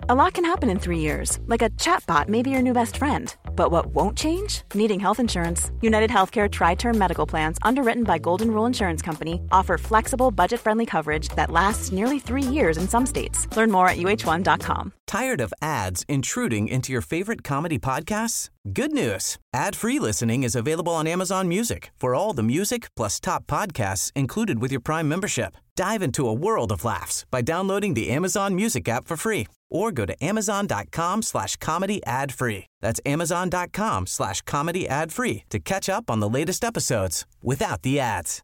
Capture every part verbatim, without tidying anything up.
A lot can happen in three years, like a chatbot may be your new best friend. But what won't change? Needing health insurance. United Healthcare Tri-Term Medical Plans, underwritten by Golden Rule Insurance Company, offer flexible, budget-friendly coverage that lasts nearly three years in some states. Learn more at U H one dot com. Tired of ads intruding into your favorite comedy podcasts? Good news. Ad-free listening is available on Amazon Music for all the music plus top podcasts included with your Prime membership. Dive into a world of laughs by downloading the Amazon Music app for free or go to amazon.com slash comedy ad free. That's amazon.com slash comedy ad free to catch up on the latest episodes without the ads.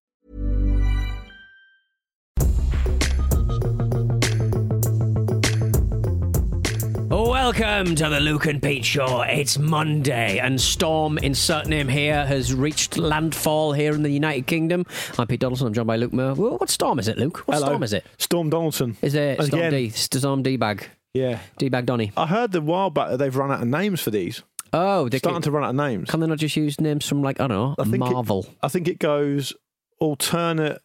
Welcome to the Luke and Pete Show. It's Monday and Storm, insert name here, has reached landfall here in the United Kingdom. I'm Pete Donaldson, I'm joined by Luke Moore. What storm is it, Luke? What Hello. storm is it? Storm Donaldson. Is it Storm Again. D? Storm D-Bag. Yeah. D-Bag Donny. I heard a while back that they've run out of names for these. Oh, they Starting can, to run out of names. can they not just use names from, like, I don't know, I think Marvel? It, I think it goes alternate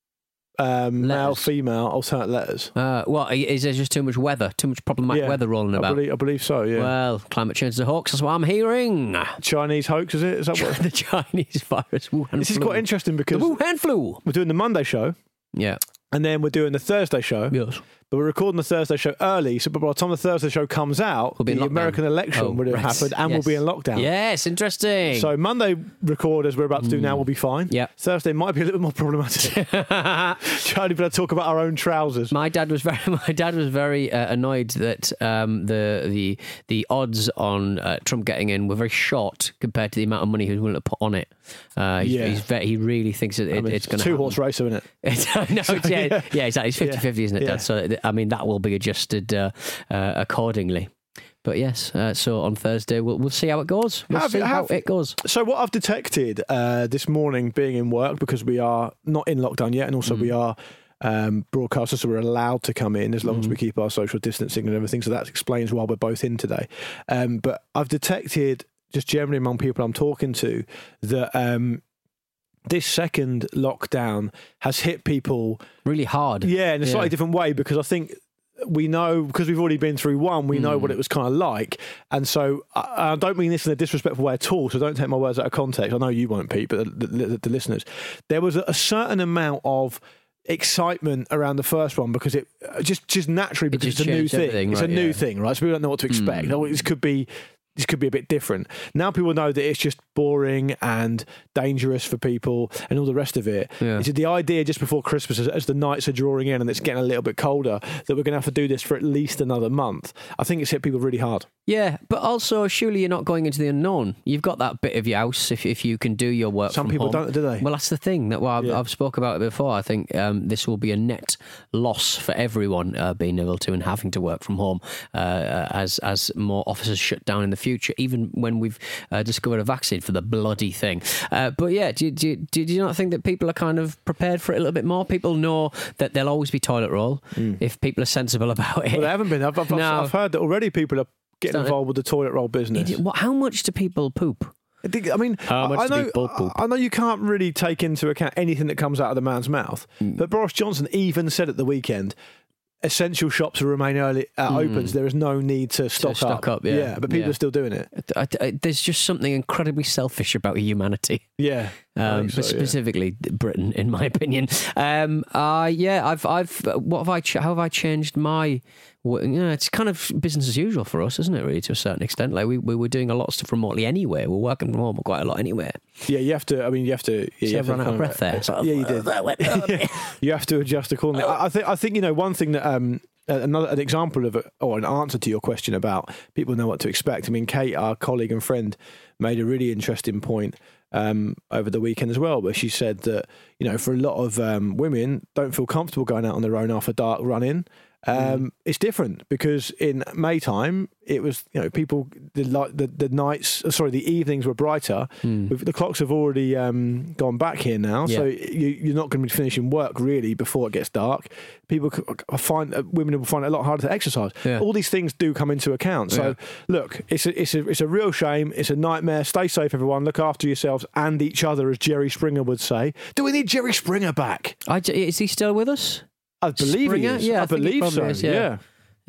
um, male, Letters. female, alternate letters. Uh, what, is there just too much weather? Too much problematic Yeah, weather rolling I about? believe, I believe so, yeah. Well, climate change is a hoax, that's what I'm hearing. Chinese hoax, is it? Is that what? The Chinese virus, Wuhan This is flu. quite interesting The because Wuhan flu. we're doing the Monday show Yeah. and then we're doing the Thursday show. Yes. But we're recording the Thursday show early, so by the time the Thursday show comes out, We'll be in the lockdown. American election Oh, would have right. happened and Yes. we'll be in lockdown. Yes, interesting. So Monday record, as we're about to do now, will be fine. Yep. Thursday might be a little bit more problematic. Charlie, better talk about our own trousers. My dad was very, my dad was very uh, annoyed that um, the the the odds on uh, Trump getting in were very short compared to the amount of money he was willing to put on it. Uh, he's, Yeah. he's very, he really thinks that it, I mean, it's going to two horse racer, isn't it? It's, no, it's, yeah, yeah. yeah, exactly. It's fifty-fifty, isn't it, Yeah. Dad? So, I mean, that will be adjusted uh, uh, accordingly. But yes, uh, so on Thursday, we'll, we'll see how it goes. We'll Have- see how have- it goes. So what I've detected uh, this morning, being in work, because we are not in lockdown yet, and also Mm. we are um, broadcasters, so we're allowed to come in as long Mm. as we keep our social distancing and everything. So that explains why we're both in today. Um, but I've detected, just generally among people I'm talking to, that um, this second lockdown has hit people, Really hard. yeah, in a slightly Yeah. different way, because I think we know, because we've already been through one, we know Mm. what it was kind of like. And so I, I don't mean this in a disrespectful way at all, so don't take my words out of context. I know you won't, Pete, but the, the, the listeners. There was a, a certain amount of excitement around the first one because it just just naturally, because just it's a new changed thing. everything, It's right, a new yeah. thing, right? So people don't know what to expect. Mm. Oh, this could be... This could be a bit different. Now people know that it's just boring and dangerous for people and all the rest of it. Yeah. It's the idea just before Christmas, as, as the nights are drawing in and it's getting a little bit colder, that we're going to have to do this for at least another month. I think it's hit people really hard. Yeah, but also surely you're not going into the unknown. You've got that bit of your house if if you can do your work. Some from people home. don't, do they? Well, that's the thing. That well, I've, Yeah. I've spoke about it before. I think um, this will be a net loss for everyone uh, being able to and having to work from home uh, as as more offices shut down in the future. Even when we've uh, discovered a vaccine for the bloody thing. Uh, but yeah, do, do, do you not think that people are kind of prepared for it a little bit more? People know that there'll always be toilet roll if people are sensible about it. Well, they haven't been. I've, I've, No. I've heard that already people are getting Starting- involved with the toilet roll business. Idiot. What, how much do people poop? I think- I mean, How much I, I do know, people poop? I know you can't really take into account anything that comes out of the man's mouth, Mm. but Boris Johnson even said at the weekend, essential shops will remain early uh, open, so there is no need to stock, Mm. stock up, yeah. but people Yeah. are still doing it. I, I, there's just something incredibly selfish about humanity. Yeah, I Um, think so, but yeah. specifically Britain, in my opinion. Um, uh, yeah, I've, I've, what have I, ch- how have I changed my? w- You know, it's kind of business as usual for us, isn't it? Really, to a certain extent. Like we, we were doing a lot of stuff remotely anyway. We're working from home quite a lot anyway. Yeah, you have to. I mean, you have to. Yeah, See, you I have to ran out of kind breath there. So- Yeah, you did. You have to adjust accordingly. I, I think. I think you know one thing that um, another an example of a, or an answer to your question about people know what to expect. I mean, Kate, our colleague and friend, made a really interesting point um, over the weekend as well, where she said that you know for a lot of um, women don't feel comfortable going out on their own after dark running. Um, mm. It's different because in May time it was you know people the the, the nights sorry the evenings were brighter. Mm. The clocks have already um, gone back here now, yeah. so you, you're not going to be finishing work really before it gets dark. People find uh, women will find it a lot harder to exercise. Yeah. All these things do come into account. So yeah. look, it's a, it's a it's a real shame. It's a nightmare. Stay safe, everyone. Look after yourselves and each other, as Jerry Springer would say. Do we need Jerry Springer back? I, is he still with us? I believe Springer? he is. Yeah, I, I believe so. Is, yeah. yeah. Yeah.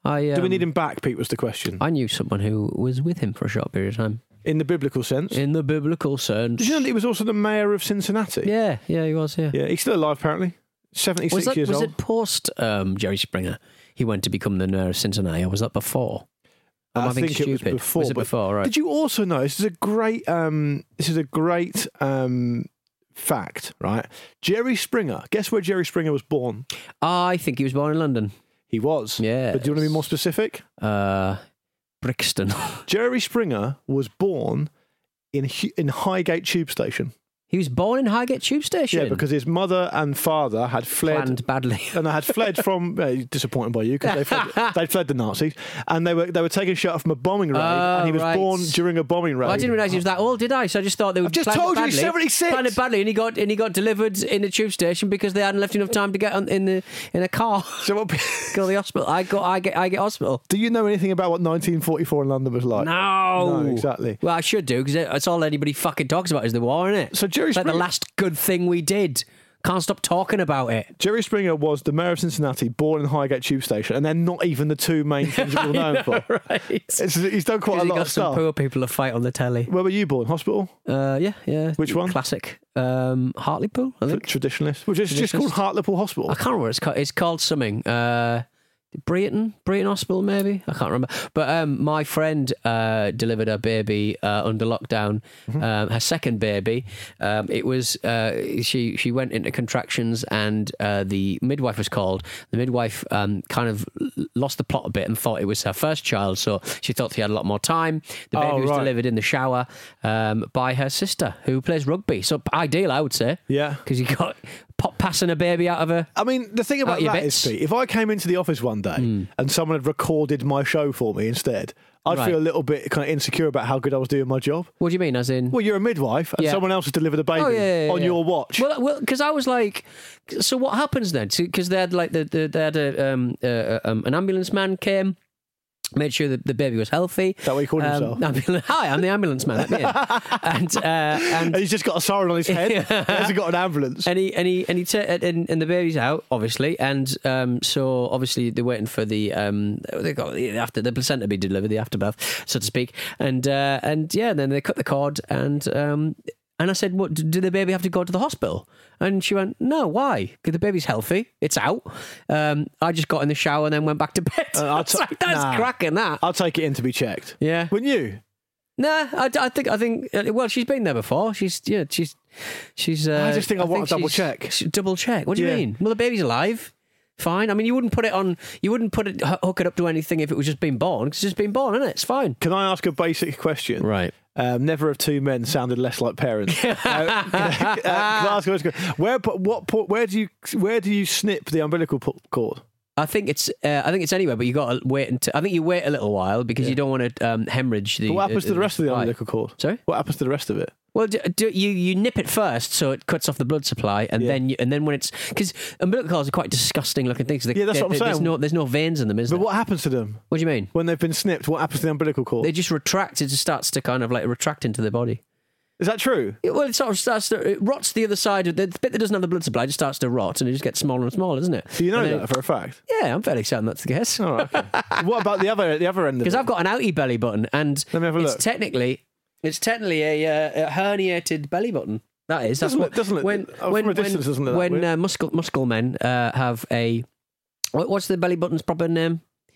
I, um, Do we need him back, Pete, was the question. I knew someone who was with him for a short period of time. In the biblical sense? In the biblical sense. Did you know that he was also the mayor of Cincinnati? Yeah, yeah, he was, yeah. Yeah, he's still alive, apparently. seventy-six was that, years was old. it post um, Jerry Springer? He went to become the mayor of Cincinnati, or was that before? Am I, I being think it was stupid? before. Was it but before, right? Did you also know, this is a great, um, this is a great um, fact, right? Jerry Springer, guess where Jerry Springer was born? I think he was born in London. He was. Yeah. But do you want to be more specific? Uh, Brixton. Jerry Springer was born in Hu- in Highgate Tube Station. He was born in Highgate Tube Station. Yeah, because his mother and father had fled. Planned badly. And they had fled from, uh, disappointed by you, because they fled, they'd fled the Nazis, and they were they were taking shelter from a bombing raid, Oh, and he was right. born during a bombing raid. Well, I didn't realise he was that old, did I? So I just thought they were I've just planned told it you badly, he's seventy-six. Planned it badly, and he got and he got delivered in the tube station because they hadn't left enough time to get on, in the in a car. So what, Go to the hospital. I got I get I get hospital. do you know anything about what nineteen forty-four in London was like? No, No, exactly. Well, I should do because that's all anybody fucking talks about is the war, isn't it? So Jerry It's like the Springer- last good thing we did. Can't stop talking about it. Jerry Springer was the mayor of Cincinnati, born in Highgate Tube Station, and they're not even the two main things that we're known for. Right. It's, he's done quite a He lot got of some stuff. poor people to fight on the telly. Where were you born? Hospital? Uh, yeah, yeah. Which one? Classic. Um, Hartlepool, I think. Traditionalist. Which is just called Traditionalist. Hartlepool Hospital. I can't remember what it's called. It's called something. Uh, Brayton? Brayton Hospital, maybe? I can't remember. But um, my friend uh, delivered her baby uh, under lockdown, Mm-hmm. um, her second baby. Um, it was, uh, she, she went into contractions and uh, the midwife was called. The midwife um, kind of l- lost the plot a bit and thought it was her first child, so she thought she had a lot more time. The baby Oh, was right. delivered in the shower um, by her sister, who plays rugby. So ideal, I would say. Yeah. Because you got pop passing a baby out of her. I mean, the thing about Out your that bits. is, Pete, if I came into the office one day and someone had recorded my show for me instead, I'd Right. feel a little bit kind of insecure about how good I was doing my job. What do you mean, as in? Well, you're a midwife and Yeah. someone else has delivered a baby Oh, yeah, yeah, yeah, on yeah. your watch. Well, well, because I was like, so what happens then? Because they had like the, the they had a, um, uh, um, an ambulance man came, made sure that the baby was healthy. Is that what he called himself? ambulance, Hi, I'm the ambulance man. Let me in. and uh, and And he's just got a siren on his head. He hasn't got an ambulance. And he and he and he t- and, and the baby's out, obviously, and um, so obviously they're waiting for the um, they got the after the placenta to be delivered, the afterbirth, so to speak, and uh, and yeah, then they cut the cord, and um, and I said, "What? Do the baby have to go to the hospital?" And she went, "No, why? Because the baby's healthy, it's out." Um, I just got in the shower and then went back to bed. Uh, I'll I was t- like, that's nah. cracking. That. I'll take it in to be checked. Yeah. Wouldn't you? Nah, I, I think I think uh, well, she's been there before. She's yeah, she's she's. Uh, I just think I want to double she's- check. she- Double check. What do you Yeah. mean? Well, the baby's alive. Fine. I mean, you wouldn't put it on. You wouldn't put it hook it up to anything if it was just been born. 'Cause it's just been born, isn't it? It's fine. Can I ask a basic question? Right. Um, never have two men sounded less like parents. uh, can, I, uh, can I ask a question? Where, what, po- where do you, where do you snip the umbilical po- cord? I think it's. Uh, I think it's anywhere, but you got to wait until. I think you wait a little while because you don't want to um, hemorrhage the. But what happens uh, to the rest of the supply. umbilical cord? Sorry. What happens to the rest of it? Well, do, do, you you nip it first, so it cuts off the blood supply, and Yeah. then you, and then when it's because umbilical cords are quite disgusting looking things. They, Yeah, that's they- what I'm they- There's saying. no there's no veins in them, is But there? what happens to them What do you mean? when they've been snipped? What happens to the umbilical cord? They just retract. It just starts to kind of like retract into the body. Is that true? It- well, it sort of starts to it rots the other side of the, the bit that doesn't have the blood supply. Just starts to rot, and it just gets smaller and smaller, doesn't it? Do you know And that then- for a fact? Yeah, I'm fairly certain that's the case. All right. Okay. What about the other the other end of it? Because I've got an outie belly button, and Let me have a it's look. technically it's technically a, uh, a herniated belly button. That is. That's Doesn't what it- doesn't it- when uh, from when a distance, doesn't it that when weird? uh, muscle muscle men uh, have a what, what's the belly button's proper name?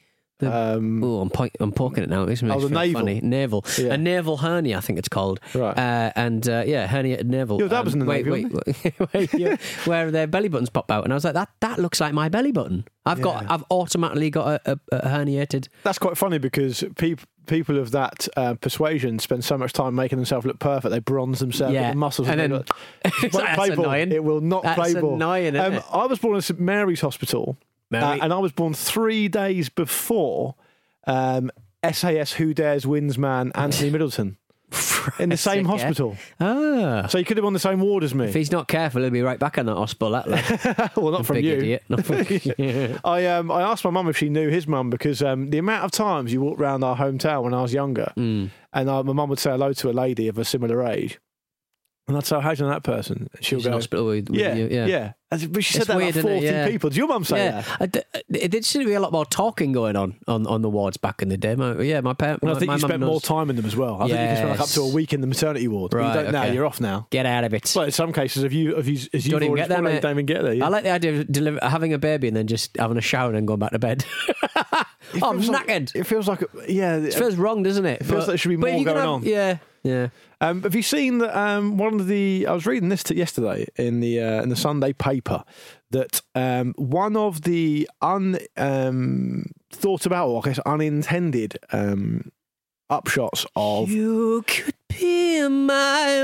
Um, Oh, I'm po- I'm poking it now. This makes Oh, the me feel navel. funny. Navel, Yeah. a navel hernia, I think it's called. Right. Uh, and uh, yeah, herniated navel. Your dad was in the wait, Navy, wait, wait, yeah, where their belly buttons pop out, and I was like, that that looks like my belly button. I've got, Yeah. I've automatically got a, a, a herniated. That's quite funny because people people of that uh, persuasion spend so much time making themselves look perfect. They bronze themselves Yeah. with the muscles. And they've then- got. It's Won't like, play that's ball. annoying. It will not That's play ball. annoying, isn't Um, it? I was born in St Mary's Hospital, uh, Mary- and I was born three days before um, S A S Who Dares Wins man Anthony Middleton in the same Yeah. hospital. Ah. So you could have on the same ward as If me. he's not careful, he'll be right back on that hospital. That lad. well, not from Big you. idiot. Not from, yeah. I um I asked my mum if she knew his mum because um the amount of times you walked around our hometown when I was younger, Mm. and uh, my mum would say hello to a lady of a similar age, And I'd say, how's that person? And she'll She's go, in hospital with, with yeah, you. Yeah, yeah. And- But she said It's that weird, like isn't it? forty Yeah. people. Did your mum say Yeah, that? I d- it did seem to be a lot more talking going on on, on the wards back in the day. My, yeah, my parents. And I think my you mum spent knows- more time in them as well. I think you can spend like up to a Yes. week in the maternity ward. But Right, you don't now. okay. You're off now. Get out of it. But in some cases, if you if you as you've Don't even already get there, explained, you mate. don't even get there. Yeah. I like the idea of deliver, having a baby and then just having a shower and then going back to bed. oh, I'm feels like- knackered. It feels like yeah. It feels wrong, doesn't it? It feels like there should be but more you can going have- on. Yeah, yeah. Um, have you seen that? Um, one of the I was reading this t- yesterday in the uh, in the Sunday paper that um, one of the un um, thought about, or I guess unintended um, upshots of You could be my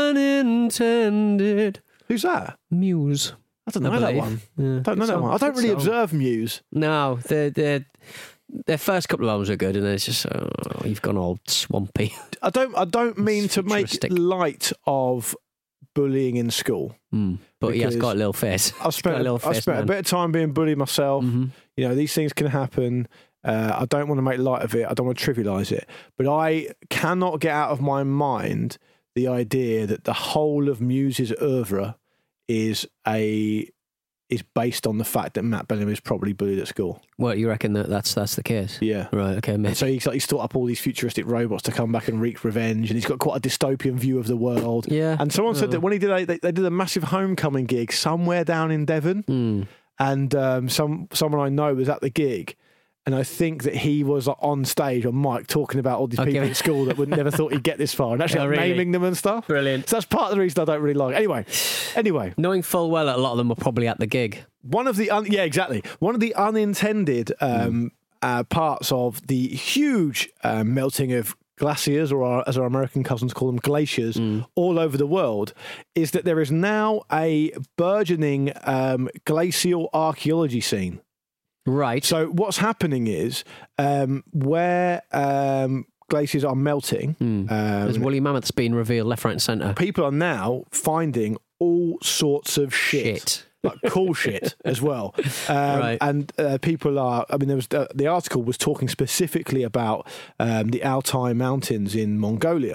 unintended who's that? muse. I don't know that believe. one. Yeah, I don't know good that song, one. I don't good really song. observe Muse. No, their their their first couple of albums are good, and then it's just oh, you've gone all swampy. I don't. I don't mean to make futuristic. light of bullying in school. Mm. But he has Because got a little face. I've spent, a little I've face, spent a man. bit of time being bullied myself. Mm-hmm. You know, these things can happen. Uh, I don't want to make light of it. I don't want to trivialise it. But I cannot get out of my mind the idea that the whole of Muse's oeuvre is a is based on the fact that Matt Bellamy was probably bullied at school. Well, you reckon that that's that's the case? Yeah. Right. Okay. Maybe. And so he's like he's thought up all these futuristic robots to come back and wreak revenge, and he's got quite a dystopian view of the world. Yeah. And someone said Oh. that when he did a, they, they did a massive homecoming gig somewhere down in Devon, Mm. and um, some someone I know was at the gig, and I think that he was like, on stage on mic talking about all these Okay. people at school that would never thought he'd get this far, and actually Oh, like, really? naming them and stuff. Brilliant. So that's part of the reason I don't really like. It. Anyway, anyway, Knowing full well that a lot of them were probably at the gig. one of the un- yeah exactly one of the unintended um, uh, parts of the huge uh, melting of glaciers, or our, as our American cousins call them, glaciers, all over the world, is that there is now a burgeoning um, glacial archaeology scene. Right. So what's happening is um, where um, glaciers are melting, There's um, woolly mammoths being revealed left, right, and centre. people are now finding all sorts of shit. Shit. Like cool shit as well, um, Right. and uh, people are. I mean, there was uh, the article was talking specifically about um, the Altai Mountains in Mongolia,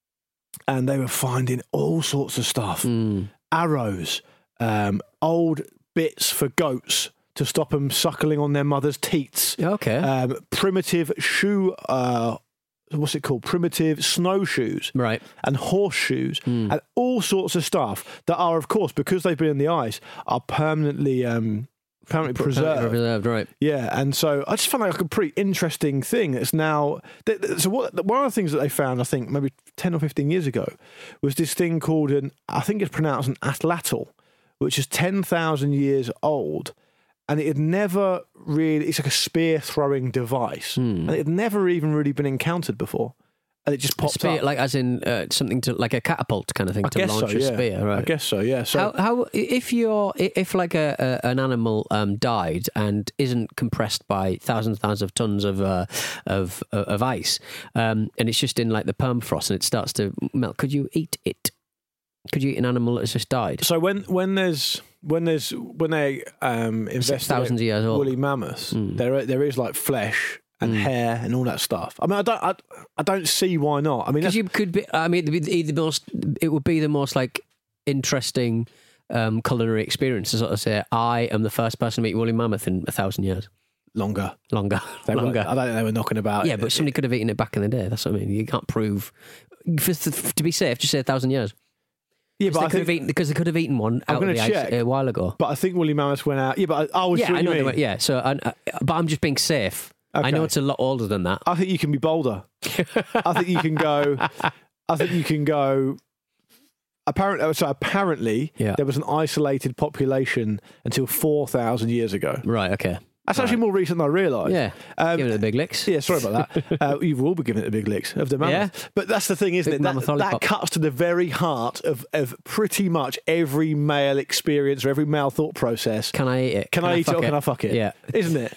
and they were finding all sorts of stuff: Mm. arrows, um, old bits for goats to stop them suckling on their mother's teats, Okay. um, primitive shoe. Uh, what's it called? Primitive snowshoes right. and horseshoes and all sorts of stuff that are, of course, because they've been in the ice, are permanently um, permanently preserved. Preserved. Right. Yeah, and so I just found that like a pretty interesting thing. That's now th- th- so. What one of the things that they found, I think, maybe ten or fifteen years ago, was this thing called an. I think it's pronounced an atlatl, which is ten thousand years old. And it had never really, it's like a spear throwing device. And it had never even really been encountered before. And it just popped Spear, up. like as in uh, something to like a catapult kind of thing I to guess launch so, a yeah. spear. Right. I guess so, yeah. So How, how if you're if like a, a an animal um, died and isn't compressed by thousands and thousands of tons of uh, of of ice, um, and it's just in like the permafrost and it starts to melt, could you eat it? Could you eat an animal that's just died? So when when there's when there's when they um, investigate thousands of years old. woolly mammoths, there there is like flesh and hair and all that stuff. I mean, I don't I, I don't see why not. I mean, Because that's, you could be. I mean, it'd be the most. It would be the most like interesting um, culinary experience to sort of say, I am the first person to meet woolly mammoth in a thousand years. longer. Longer, They were, longer. I don't think they were knocking about. Yeah, but somebody could have eaten it back in the day. That's what I mean. You can't prove. For, to be safe, just say a thousand years. yeah, Because but they, I could have think, eaten, because they could have eaten one I'm out of gonna the check. ice a while ago. but I think woolly mammoths went out. Yeah, but I, I was Yeah, sure I you know. They mean. went, yeah, so, I, I, but I'm just being safe. I Okay. know it's a lot older than that. I think you can be bolder. I think you can go. I think you can go. Apparently, so apparently, Yeah. there was an isolated population until four thousand years ago. Right. Okay. That's actually more recent than I realised. Yeah. Um, Give it the big licks. Yeah, sorry about that. uh, you will be giving it the big licks of the mammoth. Yeah. But that's the thing, isn't Big it? That, mammoth that lollipop. cuts to the very heart of, of pretty much every male experience or every male thought process. Can I eat it? Can, I eat it fuck or can I fuck it? Yeah. Isn't it?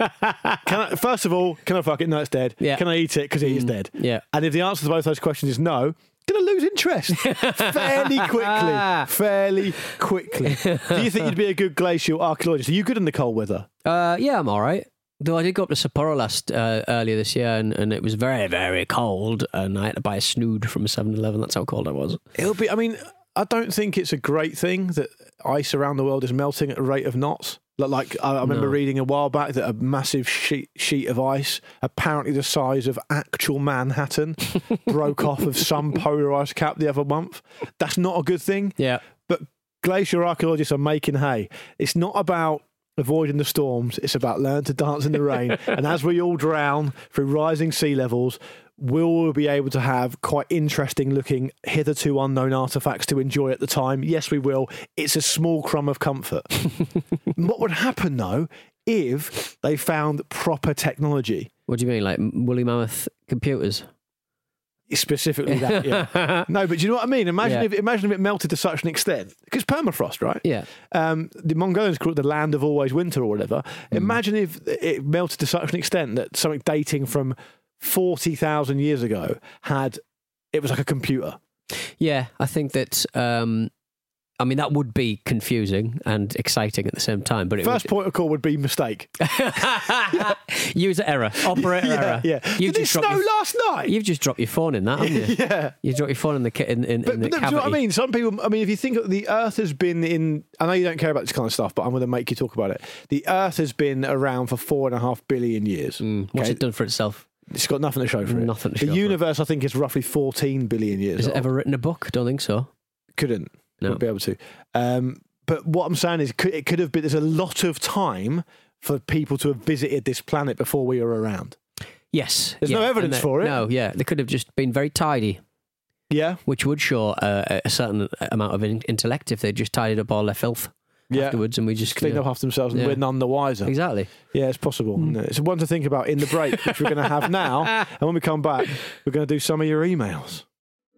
Can I, first of all, can I fuck it? No, it's dead. Yeah. Can I eat it? Because it is dead. Yeah. And if the answer to both those questions is no, going to lose interest fairly quickly. Fairly quickly. Do you think you'd be a good glacial archaeologist? Are you good in the cold weather? Uh, yeah, I'm all right. Though I did go up to Sapporo last uh, earlier this year, and, and it was very, very cold, and I had to buy a snood from a seven eleven. That's how cold I was. It'll be. I mean, I don't think it's a great thing that ice around the world is melting at a rate of knots. Like I remember No. reading a while back that a massive sheet sheet of ice, apparently the size of actual Manhattan, broke off of some polar ice cap the other month. That's not a good thing. Yeah. But glacier archaeologists are making hay. It's not about avoiding the storms. It's about learning to dance in the rain. And as we all drown through rising sea levels, we'll be able to have quite interesting looking, hitherto unknown artefacts to enjoy at the time. Yes, we will. It's a small crumb of comfort. What would happen, though, if they found proper technology? What do you mean, like woolly mammoth computers? Specifically that, yeah. No, but do you know what I mean? Imagine Yeah. if imagine if it melted to such an extent. Because permafrost, right? Yeah. Um, the Mongolians call it the land of always winter or whatever. Mm. Imagine if it melted to such an extent that something dating from forty thousand years ago had, it was like a computer. Yeah, I think that, um, I mean, that would be confusing and exciting at the same time. But it First would... point of call would be mistake. User error, operator yeah, error. Yeah. You've Did it just snow dropped your... last night? You've just dropped your phone in that, haven't you? Yeah. You dropped your phone in the ki- in, in, But, in the but do you cavity. know what I mean? Some people, I mean, if you think of the Earth has been in, I know you don't care about this kind of stuff, but I'm going to make you talk about it. The Earth has been around for four and a half billion years. Mm. What's Okay? it done for itself? It's got nothing to show for it. Nothing to the show for it. universe, I think, is roughly fourteen billion years Has old. it ever written a book? Don't think so. Couldn't. No. Wouldn't be able to. Um, but what I'm saying is, it could, it could have been, there's a lot of time for people to have visited this planet before we were around. Yes. There's yeah. no evidence And they- for it. No, yeah. They could have just been very tidy, Yeah. which would show uh, a certain amount of in- intellect if they just tidied up all their filth Yeah. afterwards, and we just Cleaned you up know, after themselves and Yeah. we're none the wiser. Exactly. Yeah, it's possible. Hmm. No, it's one to think about in the break, which we're going to have now. And when we come back, we're going to do some of your emails.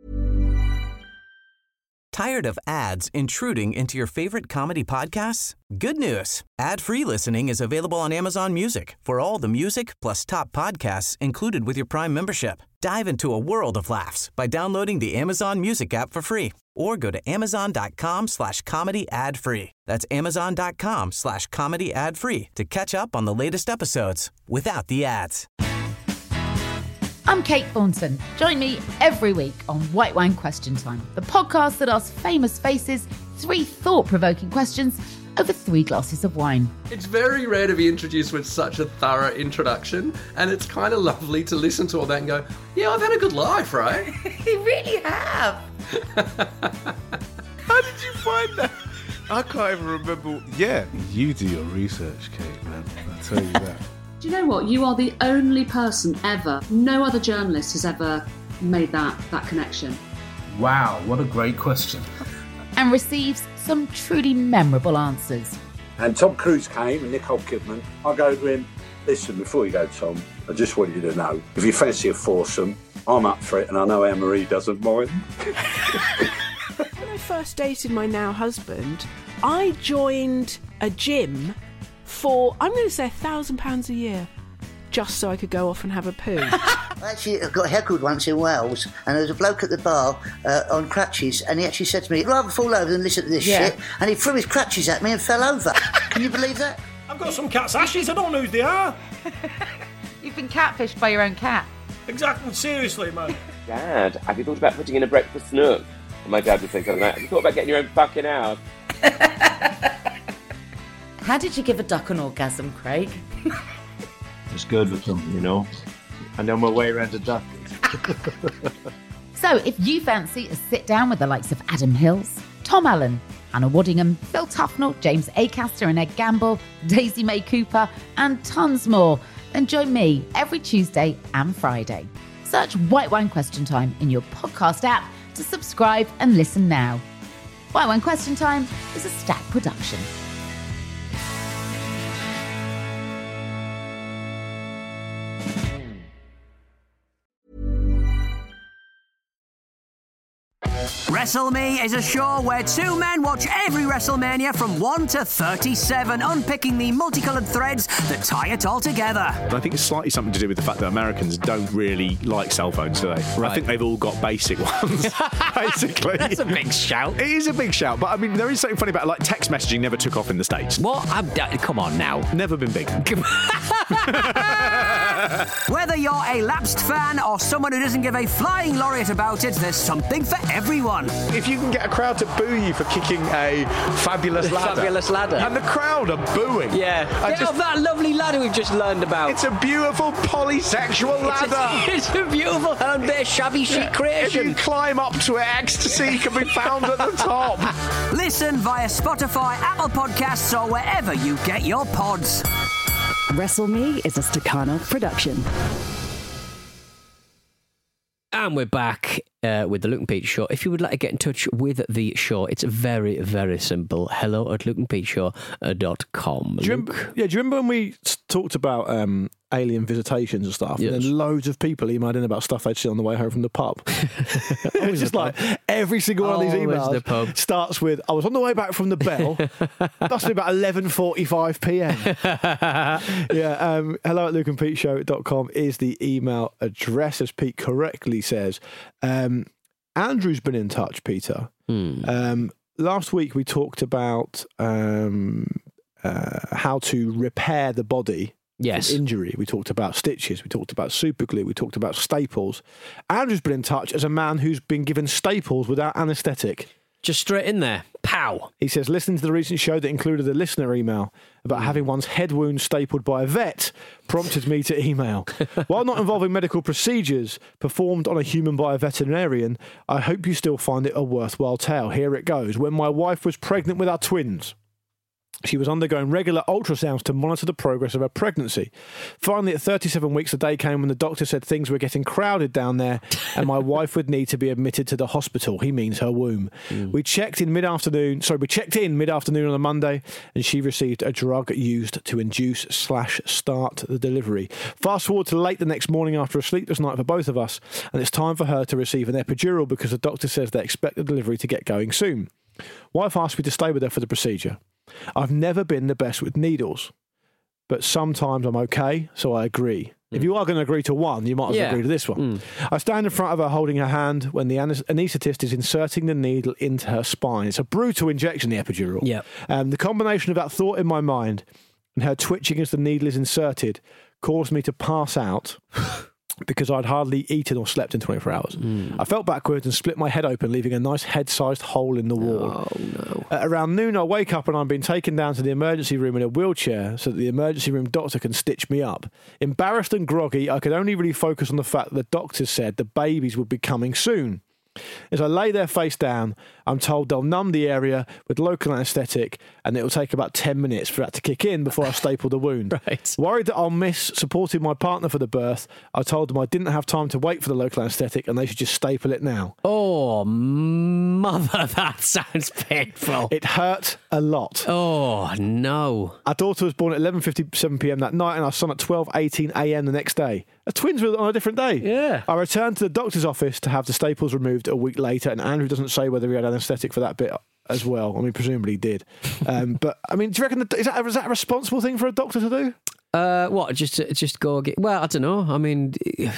Tired of ads intruding into your favorite comedy podcasts? Good news. Ad-free listening is available on Amazon Music for all the music plus top podcasts included with your Prime membership. Dive into a world of laughs by downloading the Amazon Music app for free or go to amazon.com slash comedy ad free. That's amazon.com slash comedy ad free to catch up on the latest episodes without the ads. I'm Kate Thornton. Join me every week on White Wine Question Time, the podcast that asks famous faces three thought-provoking questions over three glasses of wine. It's very rare to be introduced with such a thorough introduction, and it's kind of lovely to listen to all that and go, yeah, I've had a good life, right? You really have. How did you find that? I can't even remember. Yeah, you do your research, Kate, man. I'll tell you that. Do you know what? You are the only person ever, no other journalist has ever made that, that connection. Wow, what a great question. And receives some truly memorable answers. And Tom Cruise came and Nicole Kidman. I go to him, listen, before you go, Tom, I just want you to know, if you fancy a foursome, I'm up for it, and I know Anne-Marie doesn't mind. When I first dated my now husband, I joined a gym for, I'm going to say, a thousand pounds a year, just so I could go off and have a poo. Actually, I got heckled once in Wales, and there was a bloke at the bar uh, on crutches, and he actually said to me, I'd rather fall over than listen to this Yeah. shit, and he threw his crutches at me and fell over. Can you believe that? I've got some cat's ashes, I don't know who they are. You've been catfished by your own cat. Exactly, seriously, man. Dad, have you thought about putting in a breakfast nook? And my dad would say something like, have you thought about getting your own fucking house? How did you give a duck an orgasm, Craig? It's good with them, you know. I know my way around a duck. So if you fancy a sit down with the likes of Adam Hills, Tom Allen, Hannah Waddingham, Phil Tufnell, James Acaster and Ed Gamble, Daisy May Cooper, and tons more, then join me every Tuesday and Friday. Search White Wine Question Time in your podcast app to subscribe and listen now. White Wine Question Time is a Stack production. WrestleMe is a show where two men watch every WrestleMania from one to thirty-seven, unpicking the multicoloured threads that tie it all together. I think it's slightly something to do with the fact that Americans don't really like cell phones, do they? Right. I think they've all got basic ones, basically. That's a big shout. It is a big shout, but I mean, there is something funny about it, like text messaging never took off in the States. What? I'm, uh, come on now. Never been big. Whether you're a lapsed fan or someone who doesn't give a flying laureate about it, there's something for everyone. If you can get a crowd to boo you for kicking a fabulous ladder. Fabulous ladder. And the crowd are booing. Yeah. I Get just- off that lovely ladder we've just learned about. It's a beautiful polysexual ladder. It's a, it's a beautiful hand-based shabby chic If creation. you climb up to it, ecstasy can be found at the top. Listen via Spotify, Apple Podcasts, or wherever you get your pods. Wrestle Me is a Staccato production. And we're back uh, with the Luke and Pete Show. If you would like to get in touch with the show, it's very, very simple. Hello at luke and pete show dot com. Do you remember, yeah, do you remember when we s- talked about um, alien visitations and stuff? Yes. And then loads of people emailed in about stuff they'd seen on the way home from the pub. It's just like every single one of these Always emails the pub. starts with, I was on the way back from the Bell. Must be about eleven forty-five p.m. yeah, um, hello at luke and pete show dot com is the email address, as Pete correctly says. Um, Andrew's been in touch, Peter. Hmm. Um, last week we talked about um, uh, how to repair the body Yes. from injury. We talked about stitches. We talked about super glue. We talked about staples. Andrew's been in touch as a man who's been given staples without anaesthetic. Just straight in there. Pow. He says, listening to the recent show that included a listener email about having one's head wound stapled by a vet prompted me to email. While not involving medical procedures performed on a human by a veterinarian, I hope you still find it a worthwhile tale. Here it goes. When my wife was pregnant with our twins, she was undergoing regular ultrasounds to monitor the progress of her pregnancy. Finally, at thirty-seven weeks, the day came when the doctor said things were getting crowded down there and my wife would need to be admitted to the hospital. He means her womb. Mm. We checked in mid-afternoon, sorry, we checked in mid-afternoon on a Monday and she received a drug used to induce slash start the delivery. Fast forward to late the next morning after a sleepless night for both of us, and it's time for her to receive an epidural because the doctor says they expect the delivery to get going soon. Wife asked me to stay with her for the procedure. I've never been the best with needles, but sometimes I'm okay, so I agree. Mm. If you are going to agree to one, you might as well Yeah. agree to this one. Mm. I stand in front of her holding her hand when the anaesthetist is inserting the needle into her spine. It's a brutal injection, the epidural. Yeah. Um, the combination of that thought in my mind and her twitching as the needle is inserted caused me to pass out because I'd hardly eaten or slept in twenty-four hours. Mm. I fell backwards and split my head open, leaving a nice head-sized hole in the wall. Oh, no. At around noon, I wake up and I'm being taken down to the emergency room in a wheelchair so that the emergency room doctor can stitch me up. Embarrassed and groggy, I could only really focus on the fact that the doctors said the babies would be coming soon. As I lay there face down, I'm told they'll numb the area with local anaesthetic and it'll take about ten minutes for that to kick in before I staple the wound. Right. Worried that I'll miss supporting my partner for the birth, I told them I didn't have time to wait for the local anaesthetic and they should just staple it now. Oh, mother, that sounds painful. It hurt a lot. Oh, no. Our daughter was born at eleven fifty-seven p.m. that night and our son at twelve eighteen a.m. the next day. Our twins were on a different day. Yeah. I returned to the doctor's office to have the staples removed a week later, and Andrew doesn't say whether he had anaesthetic for that bit as well. I mean, presumably he did. Um, but, I mean, do you reckon, that, is, that, is that a responsible thing for a doctor to do? Uh, what, just just go get... Well, I don't know. I mean...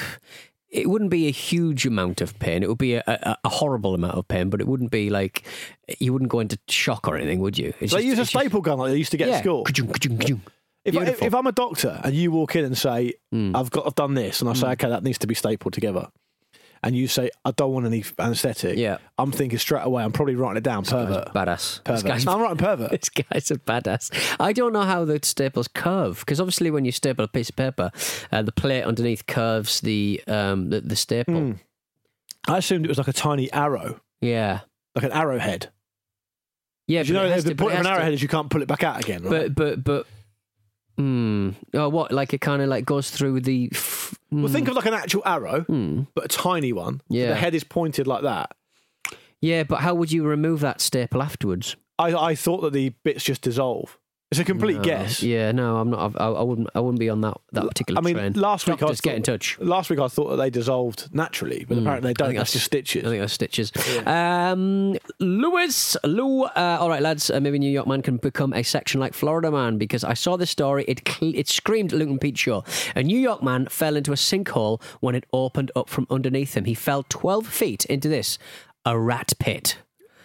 It wouldn't be a huge amount of pain. It would be a, a, a horrible amount of pain, but it wouldn't be like... You wouldn't go into shock or anything, would you? It's So just, they use a it's staple gun like they used to get Yeah. at school. Ka-chung, ka-chung, ka-chung. If, I, Beautiful. if I'm a doctor and you walk in and say, Mm. I've got, I've done this, and I say, Mm. okay, that needs to be stapled together, and you say, I don't want any anaesthetic, Yeah. I'm thinking straight away, I'm probably writing it down, pervert. Badass. Pervert. This guy's- No, I'm writing pervert. This guy's a badass. I don't know how the staples curve, because obviously when you staple a piece of paper, uh, the plate underneath curves the um, the, the staple. Mm. I assumed it was like a tiny arrow, Yeah. like an arrowhead. Yeah, You but know, it has the to- but point it of an has to- arrowhead is you can't pull it back out again, right? But, but, but... Hmm. Oh, what? Like it kind of like goes through the... F- well, think of like an actual arrow, Hmm. but a tiny one. So Yeah. the head is pointed like that. Yeah, but how would you remove that staple afterwards? I, I thought that the bits just dissolve. It's a complete No. guess. Yeah, no, I'm not. I, I wouldn't. I wouldn't be on that that particular I mean, train. last week I Doctors, get thought- in touch. Last week I thought that they dissolved naturally, but Mm. apparently they I don't. think That's just stitches. I think that's stitches. Um, Lewis, Lou. Uh, all right, lads. Uh, maybe New York man can become a section like Florida man because I saw this story. It cl- it screamed Luke and Pete show. A New York man fell into a sinkhole when it opened up from underneath him. He fell twelve feet into this, a rat pit.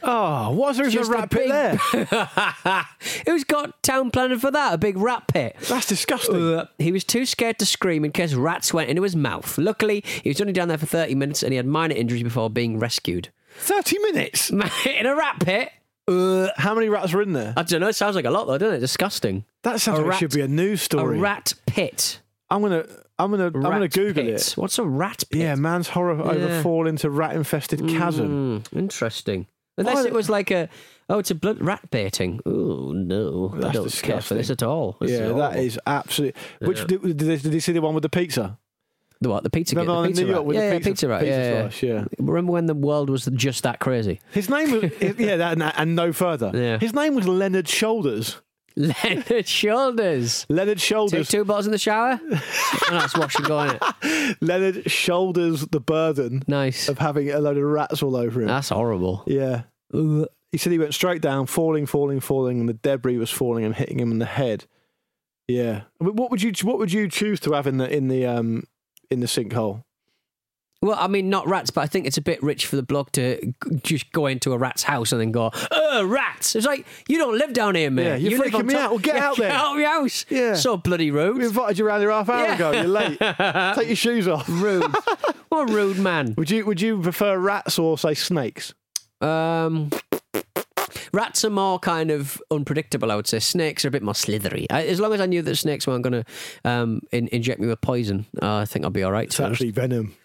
Oh, what's there Just a rat pit big... there? Who's got town planning for that? A big rat pit. That's disgusting. Uh, he was too scared to scream in case rats went into his mouth. Luckily, he was only down there for thirty minutes and he had minor injuries before being rescued. thirty minutes? In a rat pit? Uh, How many rats were in there? I don't know. It sounds like a lot, though, doesn't it? Disgusting. That sounds A like rat- it should be a news story. A rat pit. I'm gonna, I'm gonna, I'm gonna Rat Google pit. it. What's a rat pit? Yeah, man's horror over Yeah. fall into rat-infested chasm. Mm, interesting. Unless Why- it was like a, oh, it's a blood rat baiting. Oh no, I That's don't disgusting. care for this at all. This Yeah, is that horrible. is absolute. Which Yeah. did, did, they, did you see the one with the pizza? The what? The pizza. Remember the on pizza New York rat? with yeah, the yeah, pizza- pizza rat. pizza yeah, slice, yeah. Remember when the world was just that crazy? His name was yeah, that, and, and no further. Yeah. His name was Leonard Shoulders. Leonard Shoulders. Leonard Shoulders. Take two bottles in the shower. Oh, that's wash and go in it. Leonard shoulders the burden Nice. of having a load of rats all over him. That's horrible. Yeah. Ugh. He said he went straight down, falling, falling, falling, and the debris was falling and hitting him in the head. Yeah. I mean, what would you what would you choose to have in the in the um in the sinkhole? Well, I mean, not rats, but I think it's a bit rich for the bloke to g- just go into a rat's house and then go, "Oh, rats!" It's like you don't live down here, mate. Yeah, you're you live freaking on me top- out. Well, get Yeah, out there. Get out of your house. Yeah. So bloody rude. We invited you around here half hour Yeah. ago. You're late. Take your shoes off. Rude. What a rude man. Would you would you prefer rats or say snakes? Um, rats are more kind of unpredictable, I would say. Snakes are a bit more slithery. I, as long as I knew that snakes weren't going to um, in, inject me with poison, uh, I think I'll be all right. It's actually venom.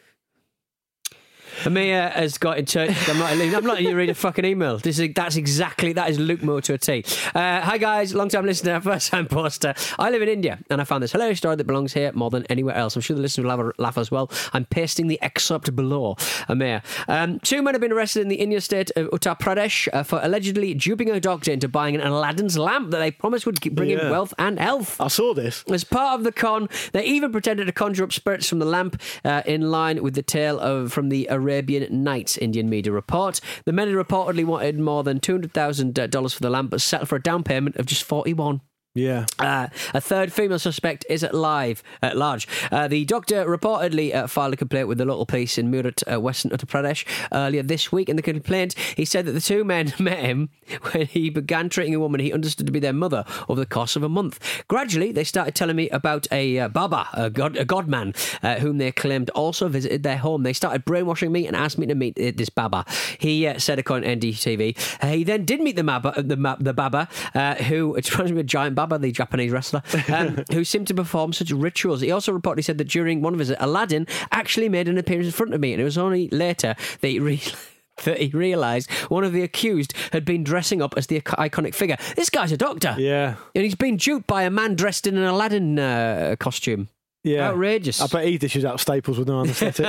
Amir has got in touch. I'm not. I'm not letting you read a fucking email. This is that's exactly that is Luke Moore to a T. Uh, hi guys, long time listener, first time poster. I live in India and I found this hilarious story that belongs here more than anywhere else. I'm sure the listeners will have a laugh as well. I'm pasting the excerpt below. Amir, um, two men have been arrested in the Indian state of Uttar Pradesh uh, for allegedly duping a doctor into buying an Aladdin's lamp that they promised would bring Yeah. him wealth and health. I saw this. As part of the con, they even pretended to conjure up spirits from the lamp, uh, in line with the tale of from the Arabian Nights, Indian media report. The men had reportedly wanted more than two hundred thousand dollars for the lamp, but settled for a down payment of just forty-one. Yeah. Uh, a third female suspect is at live at large. Uh, the doctor reportedly uh, filed a complaint with the local police in Murat, uh, Western Uttar Pradesh, earlier this week. In the complaint, he said that the two men met him when he began treating a woman he understood to be their mother over the course of a month. Gradually, they started telling me about a uh, Baba, a god, a godman, uh, whom they claimed also visited their home. They started brainwashing me and asked me to meet uh, this Baba. He uh, said, according to N D T V, uh, he then did meet the Baba, the, Ma- the Baba, uh, who it reminds me of a giant Baba, the Japanese wrestler, um, who seemed to perform such rituals. He also reportedly said that during one visit, Aladdin actually made an appearance in front of me, and it was only later that he re- that he realised one of the accused had been dressing up as the iconic figure. This guy's a doctor. Yeah. And he's been duped by a man dressed in an Aladdin uh, costume. Yeah. Outrageous. I bet he dishes out Staples with no anaesthetic.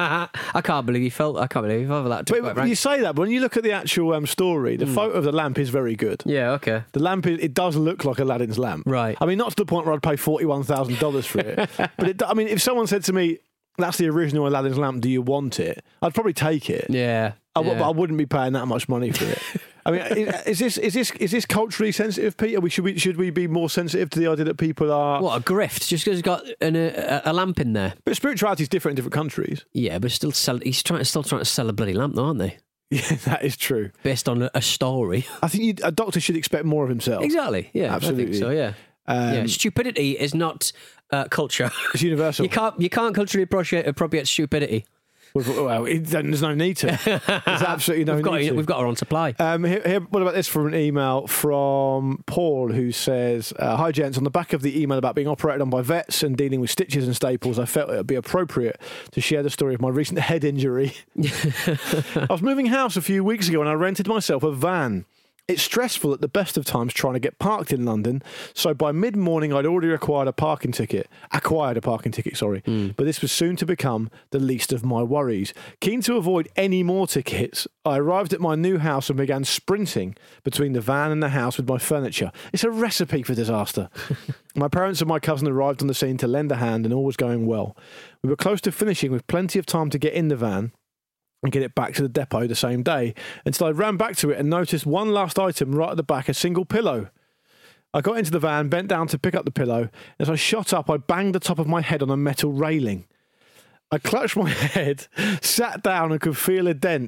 I can't believe he felt. I can't believe he fell for that. To be But quite frank. you say that, but when you look at the actual um, story, the Mm. photo of the lamp is very good. Yeah, okay. The lamp, is, it does look like Aladdin's lamp. Right. I mean, not to the point where I'd pay forty-one thousand dollars for it. But it, I mean, if someone said to me, that's the original Aladdin's lamp, do you want it? I'd probably take it. Yeah. I, w- yeah. But I wouldn't be paying that much money for it. I mean, is this is this is this culturally sensitive, Peter? We should we should we be more sensitive to the idea that people are What, a grift? Just because he's got an, a, a lamp in there. But spirituality is different in different countries. Yeah, but still sell. He's trying. Still trying to sell a bloody lamp, though, aren't they? Yeah, that is true. Based on a, a story. I think you, a doctor should expect more of himself. Exactly. Yeah, Absolutely. I think so. Yeah. Um, yeah. Stupidity is not uh, culture. It's universal. You can't. You can't culturally appropriate, appropriate stupidity. Well, well it, there's no need to. There's absolutely no we've got, need to. We've got our own supply. Um, here, here, what about this from an email from Paul, who says, uh, hi, gents. On the back of the email about being operated on by vets and dealing with stitches and staples, I felt it would be appropriate to share the story of my recent head injury. I was moving house a few weeks ago and I rented myself a van. It's stressful at the best of times trying to get parked in London, so by mid-morning I'd already acquired a parking ticket. Acquired a parking ticket, sorry. Mm. But this was soon to become the least of my worries. Keen to avoid any more tickets, I arrived at my new house and began sprinting between the van and the house with my furniture. It's a recipe for disaster. My parents and my cousin arrived on the scene to lend a hand and all was going well. We were close to finishing with plenty of time to get in the van and get it back to the depot the same day, until I ran back to it and noticed one last item right at the back, a single pillow. I got into the van, bent down to pick up the pillow. As I shot up, I banged the top of my head on a metal railing. I clutched my head, sat down and could feel a dent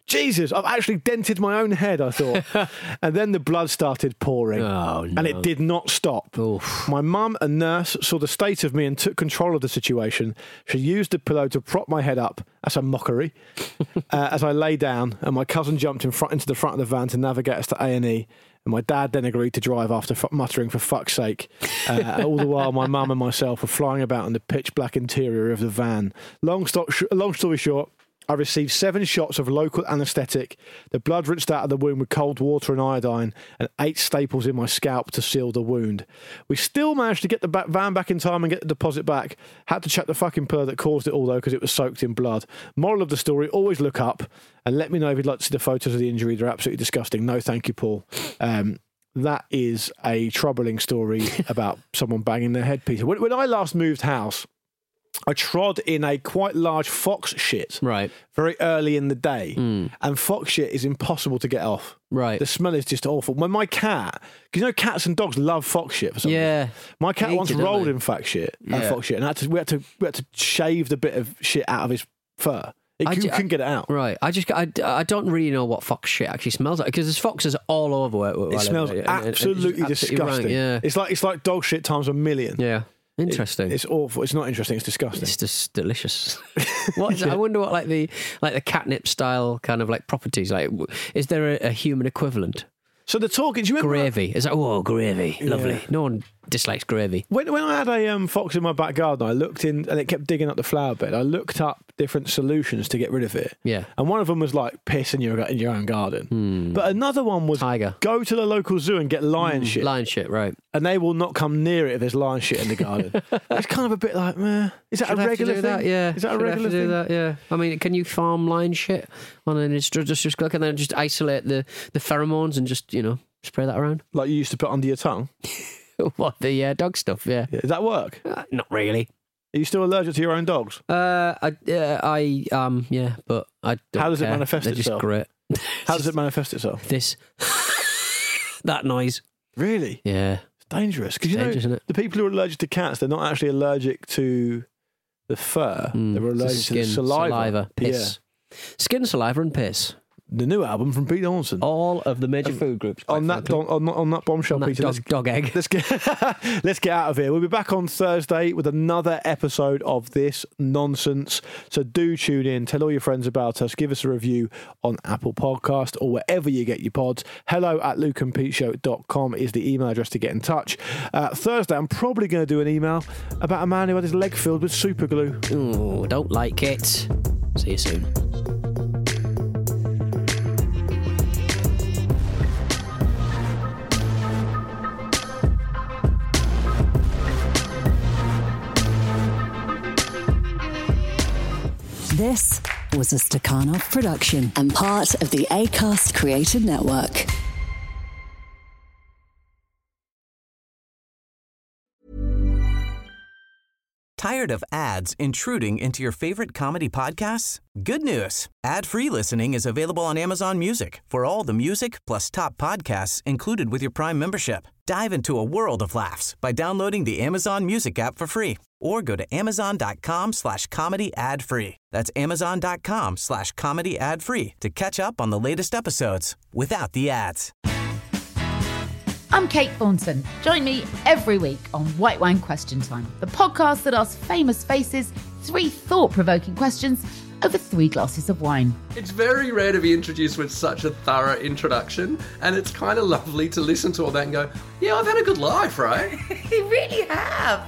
Jesus, I've actually dented my own head, I thought. And then the blood started pouring. Oh, no. And it did not stop. Oof. My mum, a nurse, saw the state of me and took control of the situation. She used the pillow to prop my head up. That's a mockery. uh, as I lay down, and my cousin jumped in front into the front of the van to navigate us to A and E. And my dad then agreed to drive after f- muttering, for fuck's sake. Uh, all the while, my mum and myself were flying about in the pitch black interior of the van. Long, sto- sh- long story short, I received seven shots of local anaesthetic, the blood rinsed out of the wound with cold water and iodine, and eight staples in my scalp to seal the wound. We still managed to get the back van back in time and get the deposit back. Had to check the fucking pillow that caused it all, though, because it was soaked in blood. Moral of the story, always look up and let me know if you'd like to see the photos of the injury. They're absolutely disgusting. No, thank you, Paul. Um, that is a troubling story about someone banging their headpiece. When, when I last moved house, I trod in a quite large fox shit right. very early in the day. Mm. And fox shit is impossible to get off. Right. The smell is just awful. When my cat, because you know cats and dogs love fox shit for some Yeah. reason. My cat Hate once it, don't rolled they? in fox shit, uh, Yeah. fox shit, and I had to, we, had to, we had to shave the bit of shit out of his fur. It, I you ju- couldn't get it out. Right. I just I, I don't really know what fox shit actually smells like because there's foxes all over where, where I It live. smells And- and- and it's absolutely absolutely disgusting. rank, yeah. It's like it's like dog shit times a million. Yeah. Interesting. It, it's awful. It's not interesting. It's disgusting. It's just delicious. What is it? I wonder what like the like the catnip style kind of like properties. Like, w- is there a, a human equivalent? So the talking, do you remember Gravy. Is that oh gravy? Lovely. Yeah. No one dislikes gravy. When, when I had a um, fox in my back garden, I looked in and it kept digging up the flower bed. I looked up different solutions to get rid of it. Yeah. And one of them was like piss in your in your own garden. Hmm. But another one was tiger. Go to the local zoo and get lion shit. Lion shit, right? And they will not come near it if there's lion shit in the garden. It's kind of a bit like, meh. Is that Should a have to regular do thing? that, yeah. Is that a Should have regular to do thing? that, yeah. I mean, can you farm lion shit on an industrial click and then just isolate the, the pheromones and just, you know, spray that around? Like you used to put under your tongue? What, the uh, dog stuff, yeah. yeah. Does that work? Uh, not really. Are you still allergic to your own dogs? Uh, I, uh, I, um, yeah, but I don't How does it care. manifest They're itself? just great. How does it manifest itself? This, that noise. Really? Yeah. It's dangerous. Because you know, Dangerous, isn't it? the people who are allergic to cats, they're not actually allergic to the fur. Mm, they're it's the allergic skin, to the saliva. saliva, piss. Skin, saliva, and piss. The new album from Pete Dawnson. All of the major food groups. On that, don, on, on that bombshell, On that Peter. dog, let's, dog egg. let's get let's get out of here. We'll be back on Thursday with another episode of This Nonsense. So do tune in. Tell all your friends about us. Give us a review on Apple Podcast or wherever you get your pods. Hello at luke and pete show dot com is the email address to get in touch. Uh, Thursday, I'm probably going to do an email about a man who had his leg filled with super glue. Ooh, don't like it. See you soon. This was a Stakhanov production and part of the Acast Creative Network. Tired of ads intruding into your favorite comedy podcasts? Good news. Ad-free listening is available on Amazon Music for all the music plus top podcasts included with your Prime membership. Dive into a world of laughs by downloading the Amazon Music app for free or go to amazon.com slash comedy ad free. That's amazon.com slash comedy ad free to catch up on the latest episodes without the ads. I'm Kate Thornton. Join me every week on White Wine Question Time, the podcast that asks famous faces three thought-provoking questions over three glasses of wine. It's very rare to be introduced with such a thorough introduction, and it's kind of lovely to listen to all that and go, yeah, I've had a good life, right? You really have.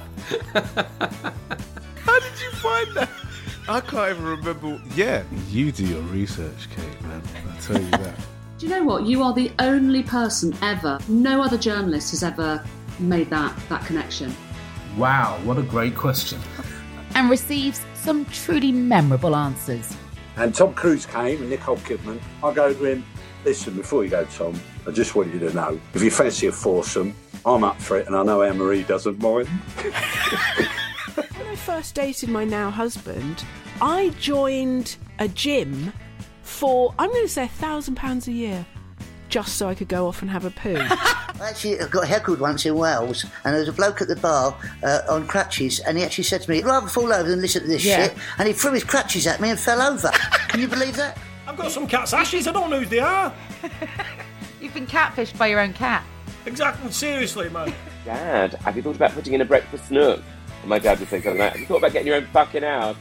How did you find that? I can't even remember. Yeah, you do your research, Kate, man. I tell you that. Do you know what? You are the only person ever, no other journalist has ever made that, that connection. Wow, what a great question. And receives some truly memorable answers. And Tom Cruise came and Nicole Kidman. I go to him, listen, before you go, Tom, I just want you to know, if you fancy a foursome, I'm up for it, and I know Anne-Marie doesn't mind. When I first dated my now husband, I joined a gym for, I'm going to say, a thousand pounds a year, just so I could go off and have a poo. I actually got heckled once in Wales, and there was a bloke at the bar uh, on crutches, and he actually said to me, "I'd rather fall over than listen to this Yeah. shit," and he threw his crutches at me and fell over. Can you believe that? I've got some cat's ashes. I don't know who they are. You've been catfished by your own cat. Exactly. Seriously, man. Dad, have you thought about putting in a breakfast nook? And my dad would say something like, have you thought about getting your own fucking house?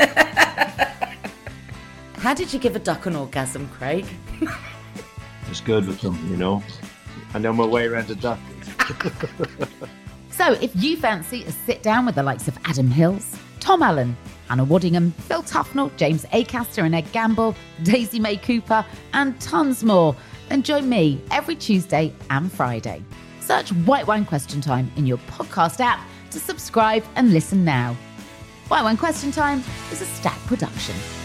How did you give a duck an orgasm, Craig? It's good with them, you know. I know my way around a duck. So if you fancy a sit down with the likes of Adam Hills, Tom Allen, Hannah Waddingham, Phil Tufnell, James Acaster and Ed Gamble, Daisy May Cooper, and tons more, then join me every Tuesday and Friday. Search White Wine Question Time in your podcast app to subscribe and listen now. White Wine Question Time is a Stack production.